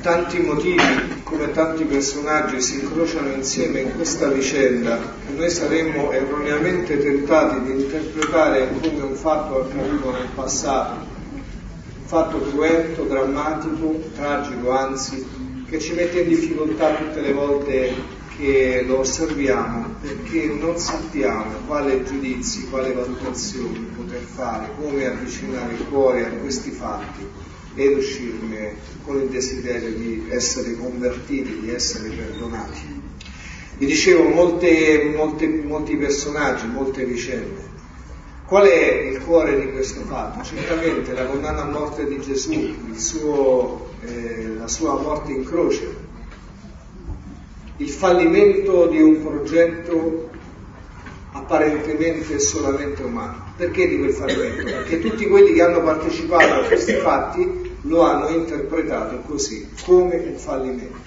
tanti motivi, come tanti personaggi si incrociano insieme in questa vicenda, noi saremmo erroneamente tentati di interpretare come un fatto accaduto nel passato, un fatto cruento, drammatico, tragico, anzi, che ci mette in difficoltà tutte le volte che lo osserviamo, perché non sappiamo quale giudizi, quale valutazioni poter fare, come avvicinare il cuore a questi fatti ed uscirne con il desiderio di essere convertiti, di essere perdonati. Vi dicevo molti personaggi, molte vicende. Qual è il cuore di questo fatto? Certamente la condanna a morte di Gesù, la sua morte in croce, il fallimento di un progetto apparentemente solamente umano. Perché dico il fallimento? Perché tutti quelli che hanno partecipato a questi fatti lo hanno interpretato così, come un fallimento.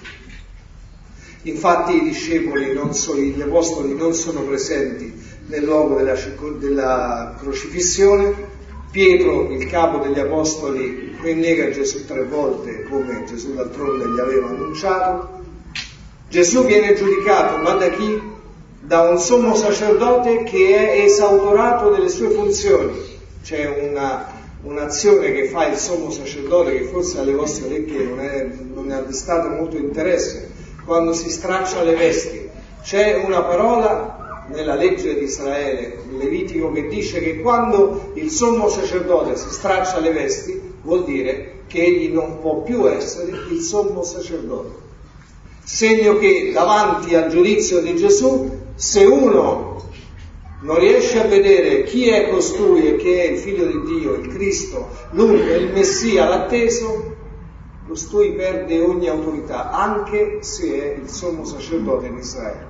Infatti i discepoli, gli apostoli non sono presenti nel luogo della crocifissione. Pietro, il capo degli apostoli, nega Gesù 3 volte, come Gesù d'altronde gli aveva annunciato. Gesù viene giudicato, ma da chi? Da un sommo sacerdote che è esautorato delle sue funzioni. C'è un'azione che fa il sommo sacerdote che forse alle vostre orecchie non è destato molto interesse, quando si straccia le vesti. C'è una parola nella legge di Israele, in Levitico, che dice che quando il sommo sacerdote si straccia le vesti vuol dire che egli non può più essere il sommo sacerdote. Segno che davanti al giudizio di Gesù, se uno non riesce a vedere chi è costui e che è il Figlio di Dio, il Cristo, l'unico, il Messia, l'atteso, costui perde ogni autorità, anche se è il sommo sacerdote di Israele.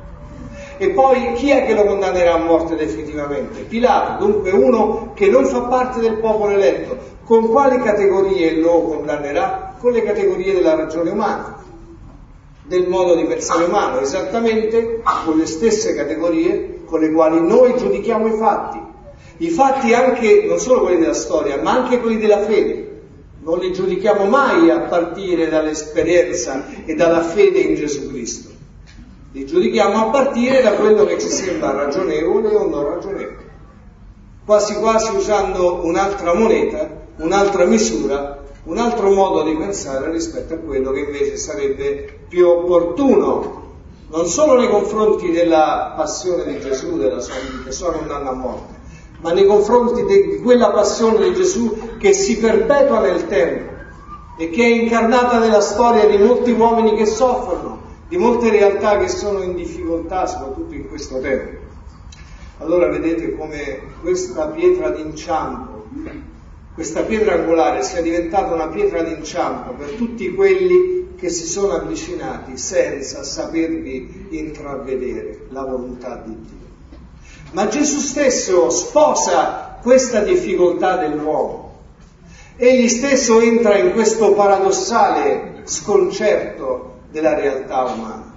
E poi chi è che lo condannerà a morte definitivamente? Pilato, dunque uno che non fa parte del popolo eletto. Con quali categorie lo condannerà? Con le categorie della ragione umana, del modo di pensare umano, esattamente con le stesse categorie con le quali noi giudichiamo i fatti anche, non solo quelli della storia, ma anche quelli della fede. Non li giudichiamo mai a partire dall'esperienza e dalla fede in Gesù Cristo, li giudichiamo a partire da quello che ci sembra ragionevole o non ragionevole, quasi quasi usando un'altra moneta, un'altra misura, un altro modo di pensare rispetto a quello che invece sarebbe più opportuno, non solo nei confronti della passione di Gesù, della sua vita, solo un anno a morte, ma nei confronti di quella passione di Gesù che si perpetua nel tempo e che è incarnata nella storia di molti uomini che soffrono, di molte realtà che sono in difficoltà, soprattutto in questo tempo. Allora vedete come questa pietra d'inciampo, questa pietra angolare sia diventata una pietra d'inciampo per tutti quelli che si sono avvicinati senza sapervi intravedere la volontà di Dio. Ma Gesù stesso sposa questa difficoltà dell'uomo. Egli stesso entra in questo paradossale sconcerto della realtà umana,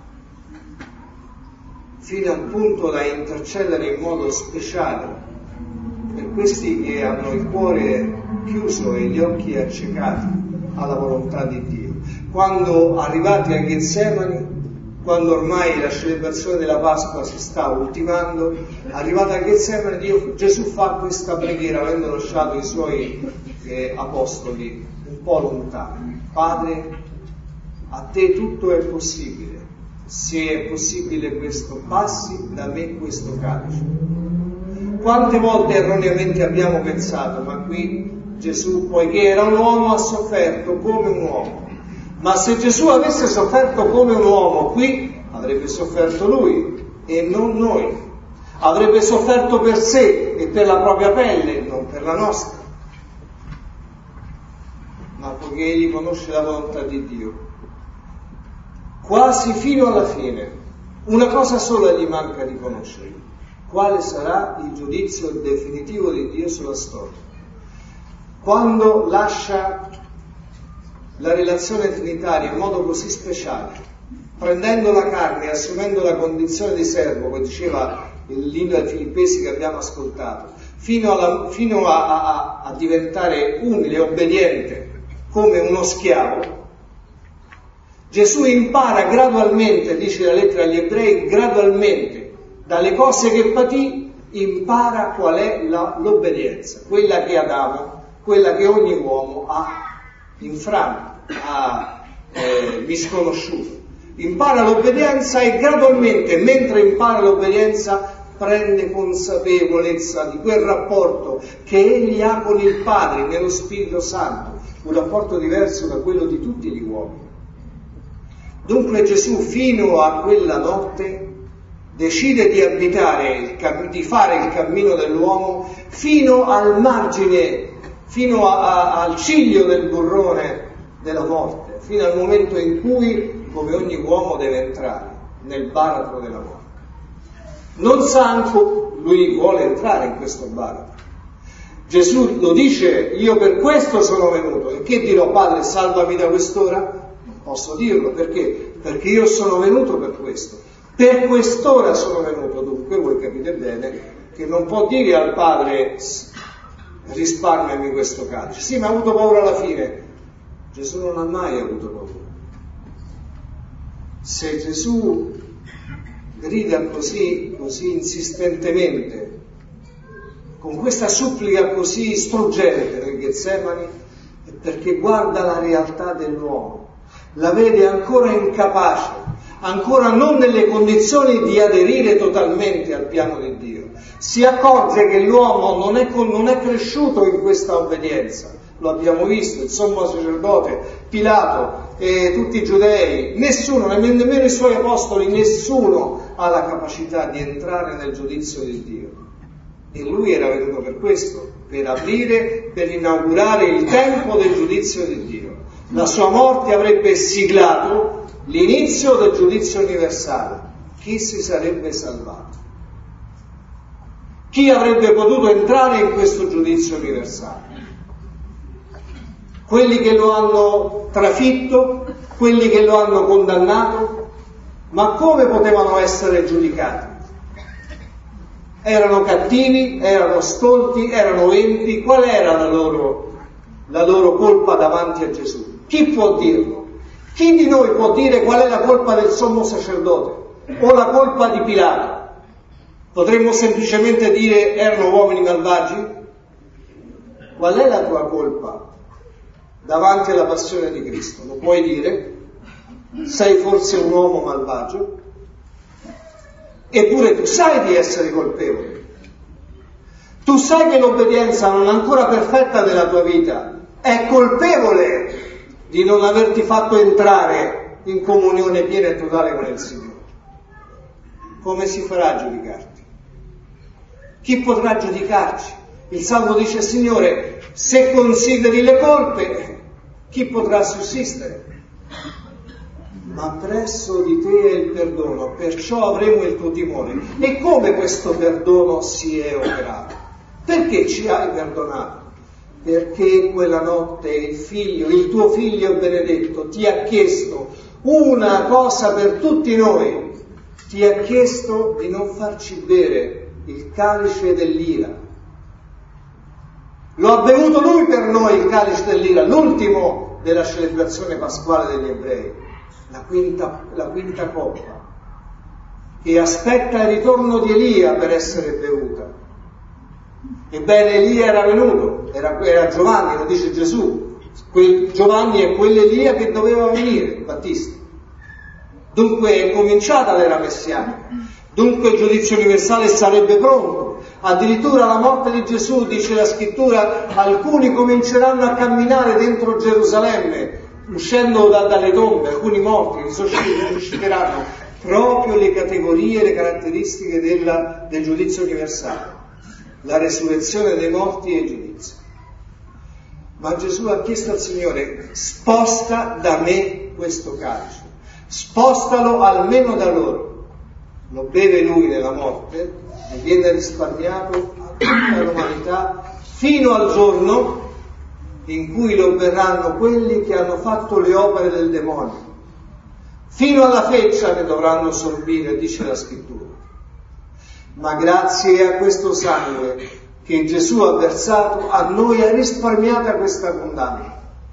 fino al punto da intercedere in modo speciale per questi che hanno il cuore chiuso e gli occhi accecati alla volontà di Dio. Quando arrivati a Getsemani, quando ormai la celebrazione della Pasqua si sta ultimando, arrivata a Getsemani, Gesù fa questa preghiera avendo lasciato i suoi apostoli un po' lontani. Padre, a te tutto è possibile, se è possibile questo, passi da me questo calice. Quante volte erroneamente abbiamo pensato, ma qui Gesù, poiché era un uomo, ha sofferto come un uomo. Ma se Gesù avesse sofferto come un uomo qui, avrebbe sofferto lui e non noi. Avrebbe sofferto per sé e per la propria pelle, non per la nostra. Ma poiché egli conosce la volontà di Dio, quasi fino alla fine, una cosa sola gli manca di conoscere: quale sarà il giudizio definitivo di Dio sulla storia. Quando lascia la relazione trinitaria in modo così speciale, prendendo la carne e assumendo la condizione di servo, come diceva il libro ai Filippesi che abbiamo ascoltato, fino a diventare umile e obbediente come uno schiavo, Gesù impara gradualmente, dice la lettera agli Ebrei, gradualmente, dalle cose che patì, impara qual è l'obbedienza, quella che Adamo, quella che ogni uomo ha infranto, ha misconosciuto. Impara l'obbedienza e gradualmente, mentre impara l'obbedienza, prende consapevolezza di quel rapporto che egli ha con il Padre nello Spirito Santo, un rapporto diverso da quello di tutti gli uomini. Dunque Gesù fino a quella notte decide di abitare, di fare il cammino dell'uomo fino al margine, fino al ciglio del burrone della morte, fino al momento in cui, come ogni uomo, deve entrare nel baratro della morte. Non sa, lui vuole entrare in questo baratro. Gesù lo dice, io per questo sono venuto. E che dirò, Padre, salvami da quest'ora? Non posso dirlo, perché? Perché io sono venuto per questo. Per quest'ora sono venuto, dunque voi capite bene che non può dire al Padre risparmiami questo calice. Sì, ma ha avuto paura alla fine. Gesù non ha mai avuto paura. Se Gesù grida così insistentemente, con questa supplica così struggente nel Getsemani, è perché guarda la realtà dell'uomo, la vede ancora incapace, ancora non nelle condizioni di aderire totalmente al piano di Dio. Si accorge che l'uomo non è cresciuto in questa obbedienza. Lo abbiamo visto, il sommo sacerdote, Pilato, e tutti i giudei, nessuno, nemmeno i suoi apostoli, nessuno ha la capacità di entrare nel giudizio di Dio. E lui era venuto per questo, per aprire, per inaugurare il tempo del giudizio di Dio. La sua morte avrebbe siglato l'inizio del giudizio universale. Chi si sarebbe salvato? Chi avrebbe potuto entrare in questo giudizio universale? Quelli che lo hanno trafitto, quelli che lo hanno condannato, ma come potevano essere giudicati? Erano cattivi, erano stolti, erano empi, qual era la loro colpa davanti a Gesù? Chi può dirlo? Chi di noi può dire qual è la colpa del sommo sacerdote o la colpa di Pilato? Potremmo semplicemente dire erano uomini malvagi? Qual è la tua colpa davanti alla passione di Cristo? Lo puoi dire? Sei forse un uomo malvagio? Eppure tu sai di essere colpevole. Tu sai che l'obbedienza non è ancora perfetta della tua vita, è colpevole di non averti fatto entrare in comunione piena e totale con il Signore. Come si farà a giudicarti? Chi potrà giudicarci? Il Salmo dice, Signore, se consideri le colpe, chi potrà sussistere? Ma presso di te è il perdono, perciò avremo il tuo timore. E come questo perdono si è operato? Perché ci hai perdonato? Perché quella notte il tuo figlio benedetto, ti ha chiesto una cosa per tutti noi. Ti ha chiesto di non farci bere il calice dell'ira. Lo ha bevuto lui per noi il calice dell'ira, l'ultimo della celebrazione pasquale degli ebrei, la quinta coppa, che aspetta il ritorno di Elia per essere bevuta. Ebbene, Elia era venuto, era Giovanni, lo dice Gesù. Giovanni è quell'Elia che doveva venire, il Battista. Dunque è cominciata l'era messianica, dunque il giudizio universale sarebbe pronto. Addirittura alla morte di Gesù, dice la scrittura, alcuni cominceranno a camminare dentro Gerusalemme, uscendo dalle tombe, alcuni morti, risusciteranno, proprio le categorie, le caratteristiche del giudizio universale, la resurrezione dei morti e il giudizio. Ma Gesù ha chiesto al Signore, sposta da me questo calice. Spostalo almeno da loro. Lo beve lui nella morte e viene risparmiato a tutta l'umanità fino al giorno in cui lo berranno quelli che hanno fatto le opere del demonio. Fino alla feccia ne dovranno sorbire, dice la scrittura. Ma grazie a questo sangue che Gesù ha versato, a noi è risparmiata questa condanna.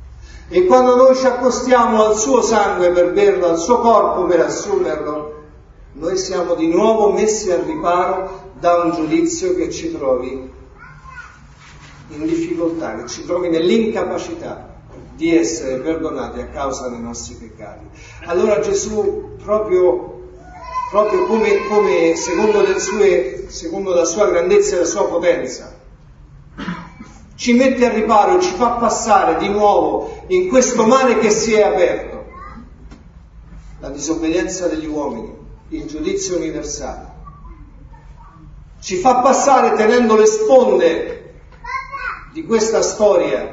E quando noi ci accostiamo al suo sangue per berlo, al suo corpo per assumerlo, noi siamo di nuovo messi al riparo da un giudizio che ci trovi in difficoltà, che ci trovi nell'incapacità di essere perdonati a causa dei nostri peccati. Allora Gesù, proprio come secondo la sua grandezza e la sua potenza, ci mette al riparo, ci fa passare di nuovo in questo mare che si è aperto, la disobbedienza degli uomini, il giudizio universale. Ci fa passare tenendo le sponde di questa storia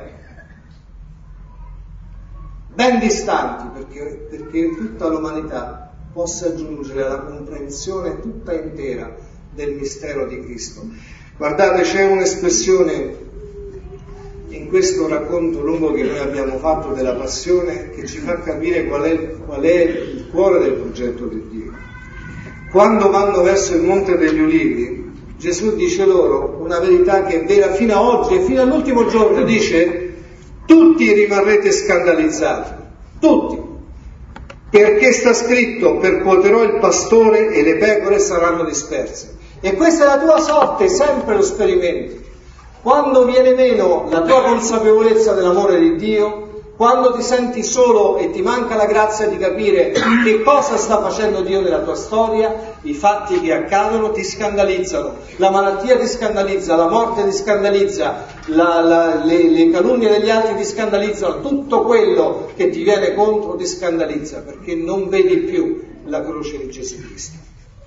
ben distanti, perché tutta l'umanità possa giungere alla comprensione tutta intera del mistero di Cristo. Guardate, c'è un'espressione in questo racconto lungo che noi abbiamo fatto della passione che ci fa capire qual è il cuore del progetto di Dio. Quando vanno verso il Monte degli Ulivi, Gesù dice loro una verità che è vera fino a oggi e fino all'ultimo giorno, dice: tutti rimarrete scandalizzati, tutti, perché sta scritto: percuoterò il pastore e le pecore saranno disperse. E questa è la tua sorte, sempre lo sperimenti. Quando viene meno la tua consapevolezza dell'amore di Dio, quando ti senti solo e ti manca la grazia di capire che cosa sta facendo Dio nella tua storia, i fatti che accadono ti scandalizzano, la malattia ti scandalizza, la morte ti scandalizza, le calunnie degli altri ti scandalizzano, tutto quello che ti viene contro ti scandalizza, perché non vedi più la croce di Gesù Cristo.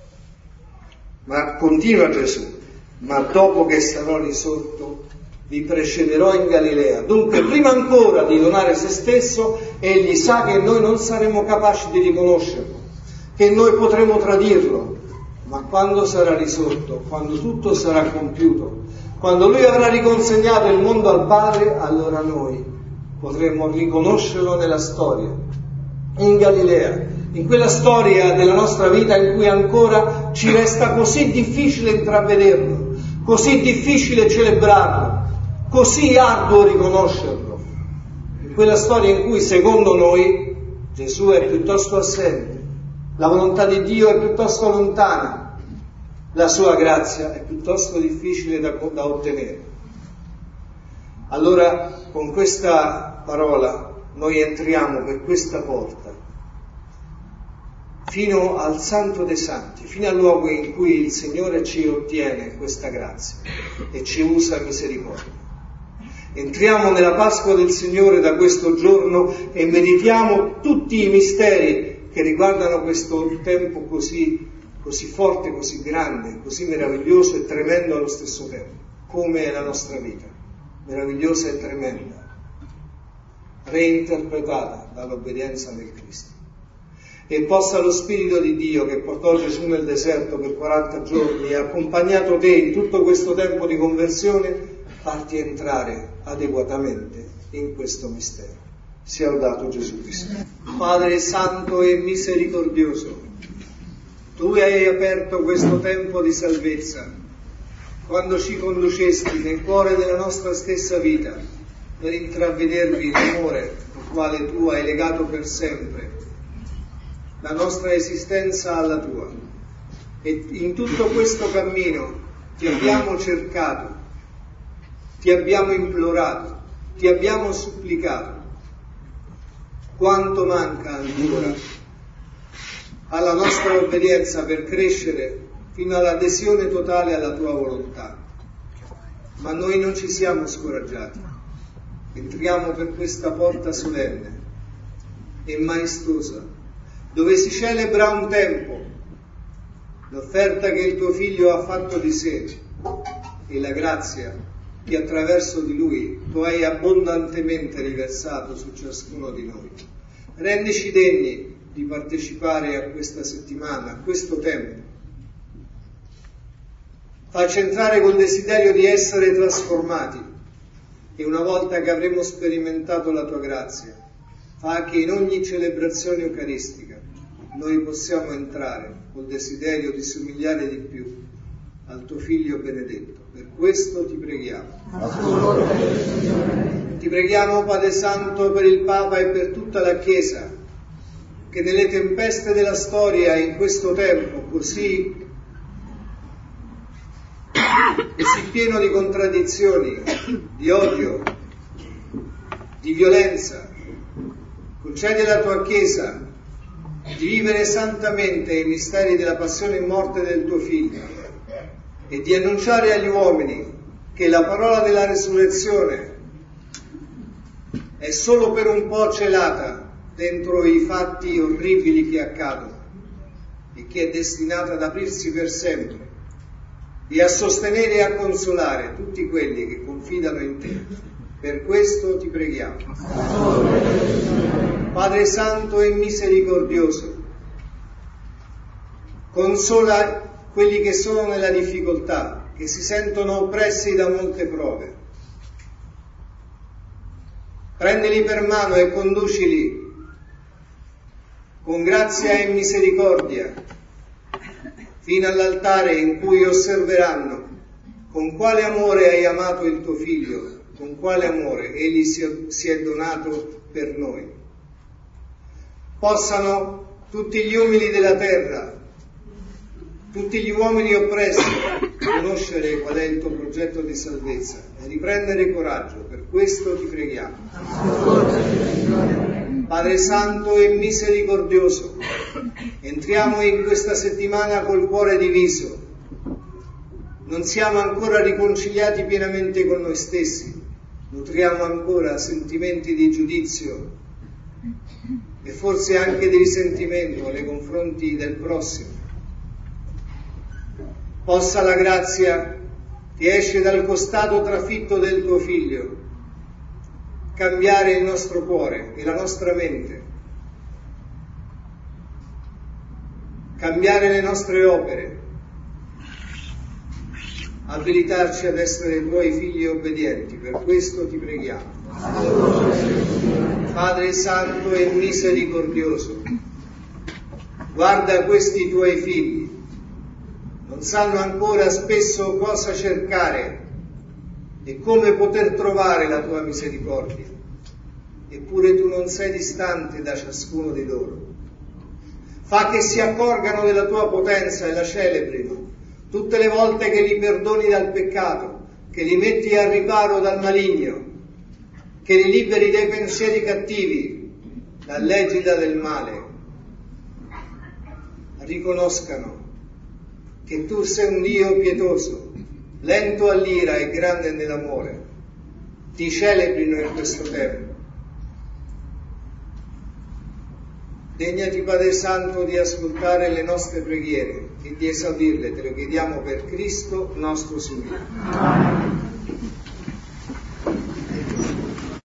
Ma continua Gesù: ma dopo che sarò risorto vi precederò in Galilea. Dunque, prima ancora di donare se stesso, egli sa che noi non saremo capaci di riconoscerlo, che noi potremo tradirlo, ma quando sarà risorto, quando tutto sarà compiuto, quando lui avrà riconsegnato il mondo al Padre, allora noi potremo riconoscerlo nella storia, in Galilea, in quella storia della nostra vita in cui ancora ci resta così difficile intravederlo, così difficile celebrarlo, così arduo riconoscerlo, in quella storia in cui secondo noi Gesù è piuttosto assente, la volontà di Dio è piuttosto lontana, la sua grazia è piuttosto difficile da ottenere. Allora con questa parola noi entriamo per questa porta fino al Santo dei Santi, fino al luogo in cui il Signore ci ottiene questa grazia e ci usa misericordia. Entriamo nella Pasqua del Signore da questo giorno e meditiamo tutti i misteri che riguardano questo tempo così forte, così grande, così meraviglioso e tremendo allo stesso tempo, come è la nostra vita, meravigliosa e tremenda, reinterpretata dall'obbedienza del Cristo. E possa lo Spirito di Dio che portò Gesù nel deserto per 40 giorni e ha accompagnato te in tutto questo tempo di conversione, farti entrare adeguatamente in questo mistero. Sia lodato Gesù Cristo. Padre Santo e misericordioso, Tu hai aperto questo tempo di salvezza quando ci conducesti nel cuore della nostra stessa vita per intravvedervi l'amore al quale Tu hai legato per sempre la nostra esistenza alla Tua. E in tutto questo cammino Ti abbiamo cercato, Ti abbiamo implorato, Ti abbiamo supplicato. Quanto manca ancora alla nostra obbedienza per crescere fino all'adesione totale alla Tua volontà. Ma noi non ci siamo scoraggiati. Entriamo per questa porta solenne e maestosa, dove si celebra un tempo, l'offerta che il Tuo Figlio ha fatto di sé e la grazia che attraverso di Lui Tu hai abbondantemente riversato su ciascuno di noi. Rendici degni di partecipare a questa settimana, a questo tempo. Facci entrare col desiderio di essere trasformati e una volta che avremo sperimentato la Tua grazia, fa che in ogni celebrazione eucaristica noi possiamo entrare col desiderio di somigliare di più al Tuo Figlio benedetto. Per questo Ti preghiamo. Ti preghiamo, Padre Santo, per il Papa e per tutta la Chiesa, che nelle tempeste della storia, in questo tempo così pieno di contraddizioni, di odio, di violenza, concedi alla tua Chiesa di vivere santamente i misteri della passione e morte del tuo Figlio e di annunciare agli uomini che la parola della resurrezione è solo per un po' celata dentro i fatti orribili che accadono e che è destinata ad aprirsi per sempre e a sostenere e a consolare tutti quelli che confidano in te. Per questo ti preghiamo. Padre Santo e misericordioso, consola quelli che sono nella difficoltà, che si sentono oppressi da molte prove. Prendili per mano e conducili con grazia e misericordia fino all'altare in cui osserveranno con quale amore hai amato il tuo Figlio, con quale amore egli si è donato per noi. Possano tutti gli umili della terra, tutti gli uomini oppressi, conoscere qual è il tuo progetto di salvezza e riprendere coraggio. Per questo ti preghiamo. Padre Santo e misericordioso, entriamo in questa settimana col cuore diviso. Non siamo ancora riconciliati pienamente con noi stessi, nutriamo ancora sentimenti di giudizio e forse anche di risentimento nei confronti del prossimo. Possa la grazia che esce dal costato trafitto del tuo Figlio cambiare il nostro cuore e la nostra mente, cambiare le nostre opere, abilitarci ad essere tuoi figli obbedienti. Per questo ti preghiamo. Padre Santo e misericordioso, guarda questi tuoi figli, non sanno ancora spesso cosa cercare e come poter trovare la tua misericordia, eppure tu non sei distante da ciascuno di loro. Fa che si accorgano della tua potenza e la celebrino tutte le volte che li perdoni dal peccato, che li metti al riparo dal maligno, che li liberi dai pensieri cattivi, dall'egida del male. Riconoscano che tu sei un Dio pietoso, lento all'ira e grande nell'amore. Ti celebrino in questo tempo. Degnati, Padre Santo, di ascoltare le nostre preghiere e di esaudirle, te lo chiediamo per Cristo nostro Signore.